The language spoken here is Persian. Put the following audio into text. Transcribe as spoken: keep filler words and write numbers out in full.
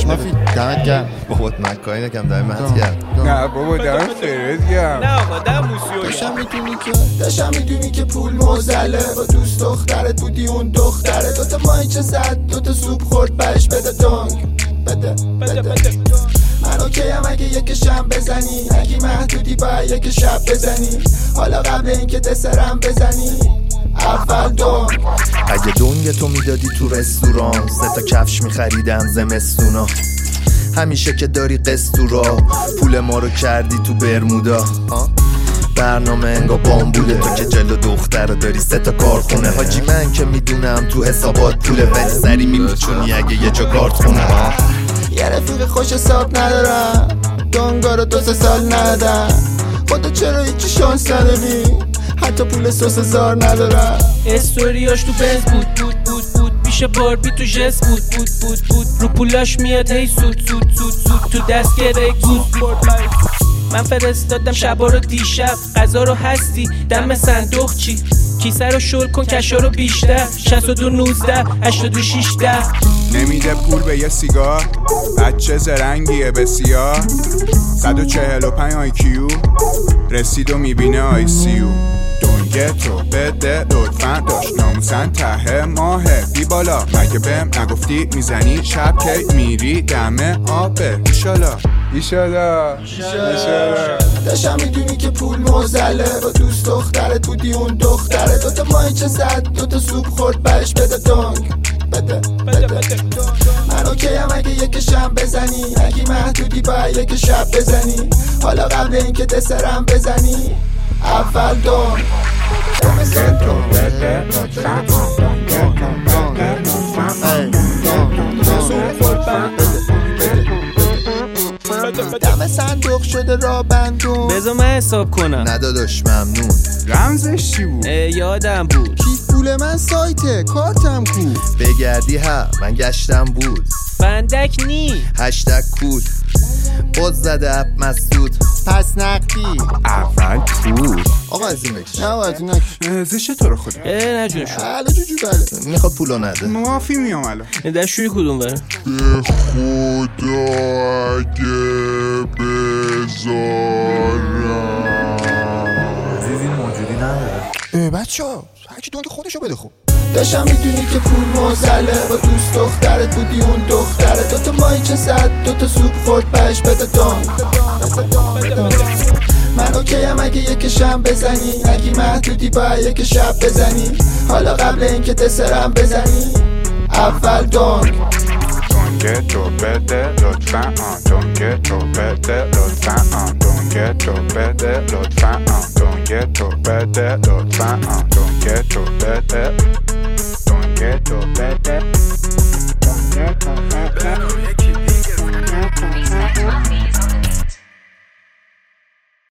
مافی دمت گرم. بابا من کاری نکردم، دمت گرم. نه بابا دمت فرد گرم. نه آقا دم موسیو. داشتم میدونی که داشتم میدونی که پول موزله، با دوست دخترت بودی اون دختره، دوتا ماهیچه زد دوتا سوپ خورد بهش بده دانگ بده بده بده. من اوکیم اگه یکشم بزنی، اگه محدودی باید یک شب بزنی، حالا قبل اینکه دسرم بزنی اول دونگ. اگه دونگ تو میدادی تو رستوران، سه تا کفش میخریدم زمستونا. همیشه که داری قستورا، پول ما رو کردی تو برمودا. برنامه انگا بامبوله، تو که جلو دختر داری سه تا کارخونه. حاجی من که میدونم تو حسابات پوله، ولی سری میپیچونی اگه یه جا کارت خونه. یه رفیق خوش حساب ندارم، دونگا رو دو سه سال ندادم. خدا چرا هیچی شانس نداری، حتی پول سس هزار ندارم. استوریاش تو بنز بود بود بود بود، پیش باربی تو جس بود بود بود بود، رو پولاش میاد هی سود سود سود سود، تو دست گره گوز. من فرستادم شبا رو دیشب، غذا رو هستی دم صندوق چی، کیسه رو شل کن کشا رو بیشتر، شصت و دو نوزده هشتاد و شش ده. نمیده پول به یه سیگار، بچه زرنگیه بسیار، صد و چهل و پنج آی کیو رسید و میبینه آی سیو. دونگه تو بده لطفا، داشت ناموسن ته ماهه بی بالا، مگه بهم نگفتی میزنی شب که میری دم آبه. ایشالا ایشالا ایشالا. داشتم میدونی که پول موزله، با دوست دخترت بودی اون دختره، دوتا ماهیچه زد دوتا سوپ خورد بهش بده دونگ بده بده بده. من اوکیم اگه یکشم بزنی، اگه محدودی باید یک شب بزنی، حالا قبل اینکه دسرم بزنی اول دونگ. دونگه تو بده لطفا، دونگه تو بده لطفا. دم صندوق شده را بندون، بذار من حساب کنم. نداداش ممنون. رمزش چی بود؟ یادم بود. کیف پول من سایته کارتم کو. بگردی ها من گشتم بود، فندک نی هشتگ کود باز زده اپ مسدود. پس نقدی اول پول. آقا از این بکش. نه باید این نکش. زشه تو رو خدا. اه نه جون شو. بله جوجو بله. میخواد پولو نده. معافی میام الان. دستشوی کدوم بره؟ خدا اگه بذارم. دیدین موجودی نداره. بچه ها هرکی دونگ خودشو بده خوب. داشتم میدونی که پول موزله، با دوست دخترت بودی اون دختره، دوتا ماهیچه زد دوتا سوپ خورد بهش بده دونگ. من اوکیم اگه یکشم بزنی، اگه محدودی باید یک شب بزنی، حالا قبل اینکه دسرم بزنی اول دونگ. دونگه تو بده لطفا، دونگه تو بده لطفا، دونگه تو بده لطفا، دونگه تو بده لطفا، دونگه تو بده، دونگه تو بده.